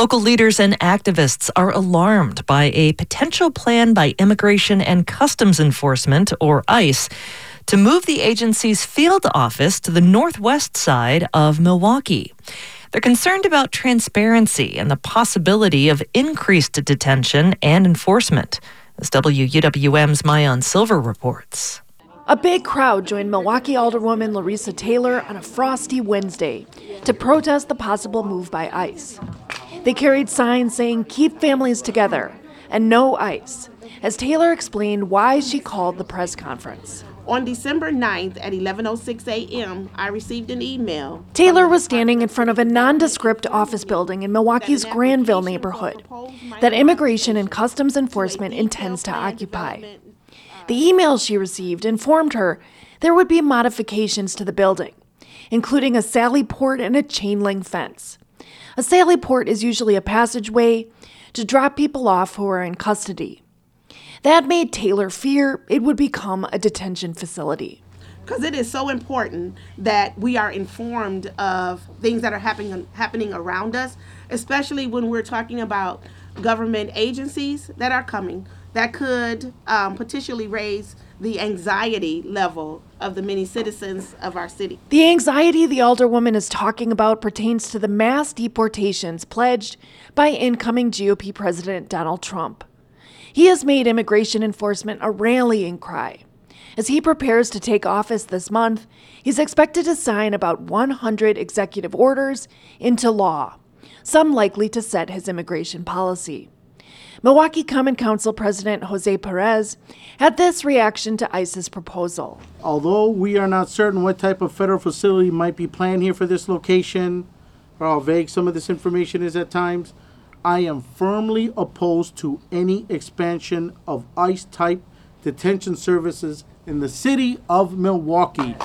Local leaders and activists are alarmed by a potential plan by Immigration and Customs Enforcement, or ICE, to move the agency's field office to the northwest side of Milwaukee. They're concerned about transparency and the possibility of increased detention and enforcement, as WUWM's Mayan Silver reports. A big crowd joined Milwaukee Alderwoman Larissa Taylor on a frosty Wednesday to protest the possible move by ICE. They carried signs saying, "Keep families together," and "No ICE," as Taylor explained why she called the press conference. On December 9th at 11:06 a.m., I received an email. Taylor was standing in front of a nondescript office building in Milwaukee's Granville neighborhood that Immigration and Customs Enforcement intends to occupy. The email she received informed her there would be modifications to the building, including a sally port and a chain link fence. A sally port is usually a passageway to drop people off who are in custody. That made Taylor fear it would become a detention facility. Because it is so important that we are informed of things that are happening around us, especially when we're talking about government agencies that are coming that could potentially raise the anxiety level of the many citizens of our city. The anxiety the alderwoman is talking about pertains to the mass deportations pledged by incoming GOP President Donald Trump. He has made immigration enforcement a rallying cry. As he prepares to take office this month, he's expected to sign about 100 executive orders into law, some likely to set his immigration policy. Milwaukee Common Council President Jose Perez had this reaction to ICE's proposal. Although we are not certain what type of federal facility might be planned here for this location, or how vague some of this information is at times, I am firmly opposed to any expansion of ICE-type detention services in the city of Milwaukee.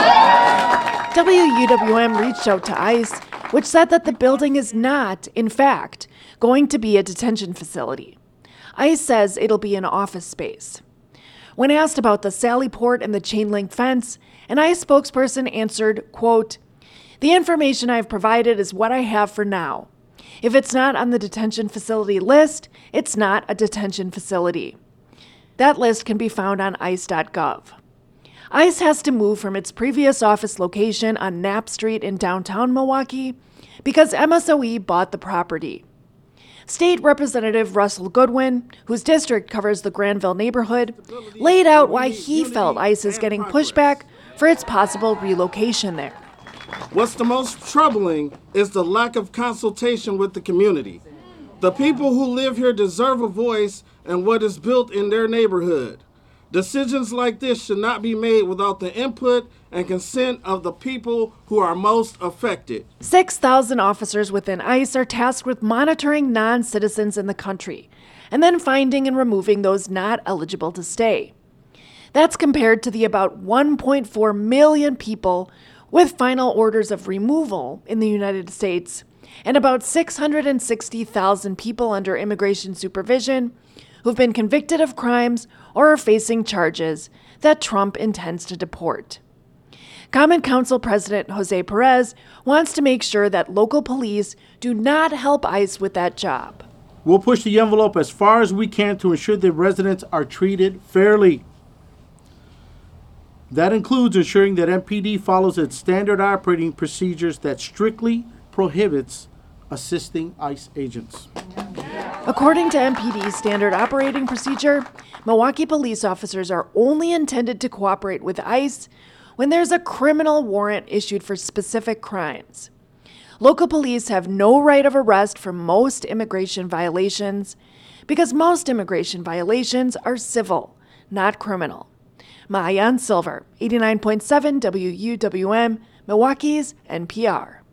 WUWM reached out to ICE, which said that the building is not, in fact, going to be a detention facility. ICE says it'll be an office space. When asked about the sally port and the chain link fence, an ICE spokesperson answered, quote, "The information I've provided is what I have for now. If it's not on the detention facility list, it's not a detention facility." That list can be found on ice.gov. ICE has to move from its previous office location on Knapp Street in downtown Milwaukee because MSOE bought the property. State Representative Russell Goodwin, whose district covers the Granville neighborhood, laid out why he felt ICE is getting pushback for its possible relocation there. What's the most troubling is the lack of consultation with the community. The people who live here deserve a voice in what is built in their neighborhood. Decisions like this should not be made without the input and consent of the people who are most affected. 6,000 officers within ICE are tasked with monitoring non-citizens in the country and then finding and removing those not eligible to stay. That's compared to the about 1.4 million people with final orders of removal in the United States and about 660,000 people under immigration supervision who've been convicted of crimes or are facing charges that Trump intends to deport. Common Council President Jose Perez wants to make sure that local police do not help ICE with that job. We'll push the envelope as far as we can to ensure that residents are treated fairly. That includes ensuring that MPD follows its standard operating procedures that strictly prohibits assisting ICE agents. According to MPD's standard operating procedure, Milwaukee police officers are only intended to cooperate with ICE when there's a criminal warrant issued for specific crimes. Local police have no right of arrest for most immigration violations because most immigration violations are civil, not criminal. Mayan Silver, 89.7 WUWM, Milwaukee's NPR.